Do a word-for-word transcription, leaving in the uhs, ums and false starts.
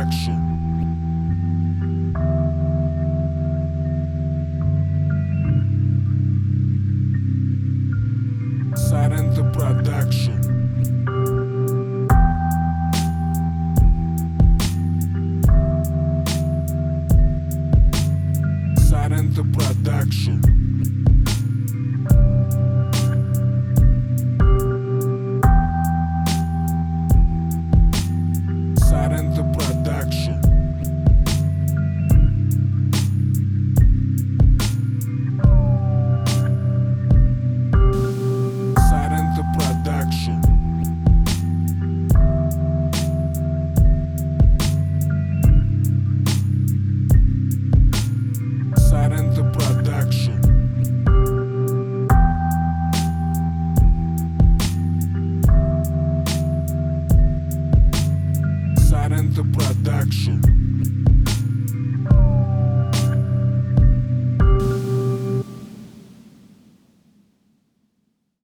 Production. Silent Production. Silent Production. Silent Production. Silent Production. Silent Production. Silent Production.